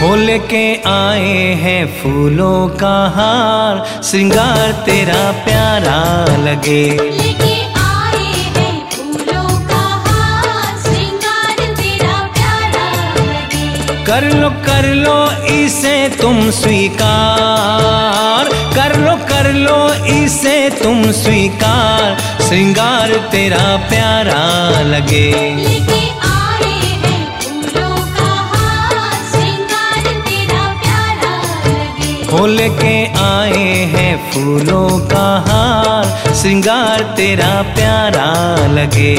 हो लेके आए हैं फूलों का हार, श्रृंगार तेरा प्यारा लगे। लेके आए हैं फूलों का हार, श्रृंगार तेरा प्यारा लगे। कर लो इसे तुम स्वीकार, कर लो इसे तुम स्वीकार, श्रृंगार तेरा प्यारा लगे। लेके आए हैं फूलों का हार, श्रृंगार तेरा प्यारा लगे। हो लेके आए हैं फूलों का हार, श्रृंगार तेरा प्यारा लगे।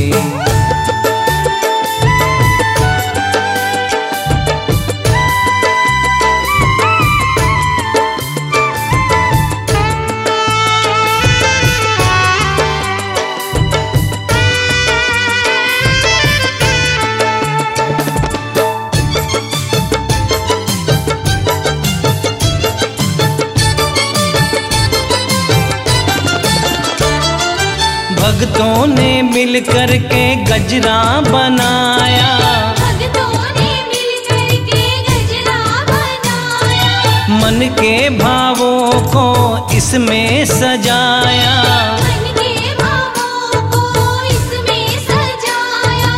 भक्तों ने मिल कर के गजरा बनाया, भक्तों ने मिल कर के गजरा बनाया। मन के भावों को इसमें सजाया, मन के भावों को इसमें सजाया।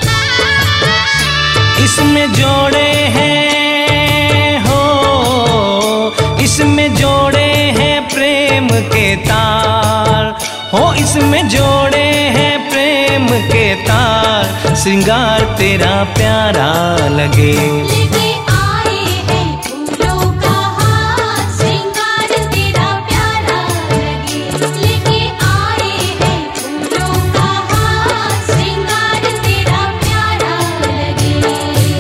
इसमें जोड़े हैं हो, इसमें जोड़े हैं प्रेम के तार हो, इसमें जोड़े हैं प्रेम के तार, श्रृंगार तेरा प्यारा लगे। लेके आए हैं फूलों का हार, श्रृंगार तेरा प्यारा लगे। लेके आए हैं फूलों का हार, श्रृंगार तेरा प्यारा लगे।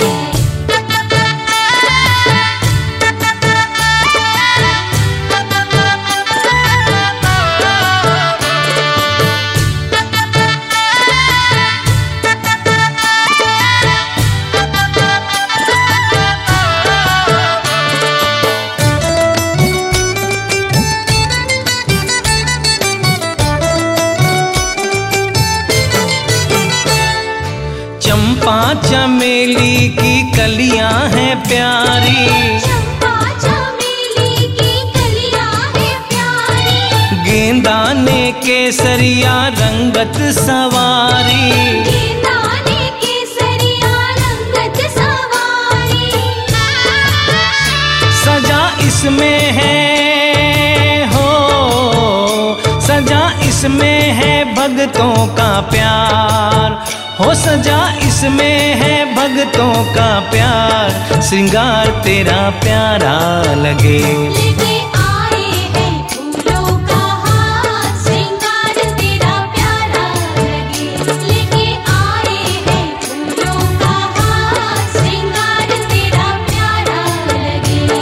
चंपा चमेली की कलियां हैं प्यारी, चंपा चमेली की कलियां हैं प्यारी। गेंदा ने केसरिया रंगत सवारी, गेंदा ने केसरिया रंगत सवारी। सजा इसमें है हो, सजा इसमें है भक्तों का प्यार हो, सजा इसमें है भक्तों का प्यार, श्रृंगार तेरा प्यारा लगे। लेके आए हैं फूलों का हार, श्रृंगार तेरा प्यारा लगे। लेके आए हैं फूलों का हार, श्रृंगार तेरा प्यारा लगे।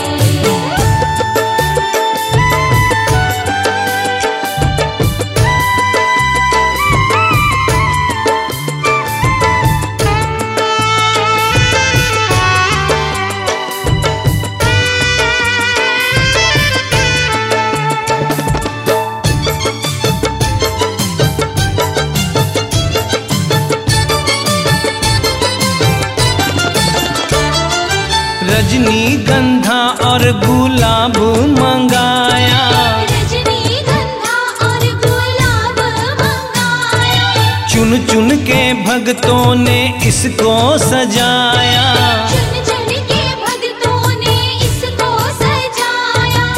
रजनीगंधा और गुलाब मंगाया, रजनीगंधा और गुलाब मंगाया। चुन चुन के भक्तों ने इसको सजाया, चुन चुन के भक्तों ने इसको सजाया।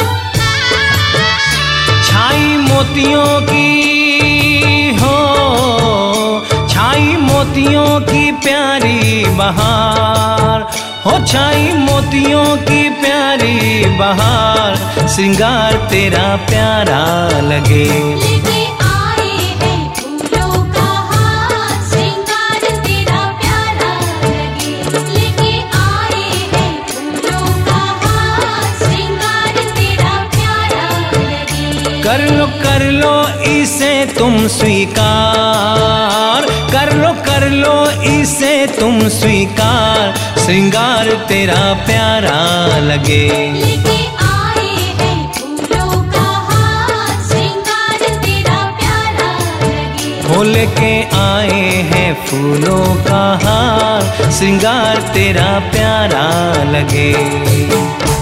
छाई मोतियों की हो, छाई मोतियों की प्यारी बहार हो, छाई मोतियों की प्यारी बहार, श्रृंगार तेरा प्यारा लगे। लेके आए हैं फूलों का हार, श्रृंगार तेरा प्यारा लगे। लेके आए हैं फूलों का हार, श्रृंगार तेरा प्यारा लगे। कर लो इसे तुम स्वीकार, कर लो इसे तुम स्वीकार, श्रृंगार तेरा प्यारा लगे। लेके आए हैं फूलों का हार, श्रृंगार तेरा प्यारा लगे। हो लेके आए हैं फूलों का हार, श्रृंगार तेरा प्यारा लगे।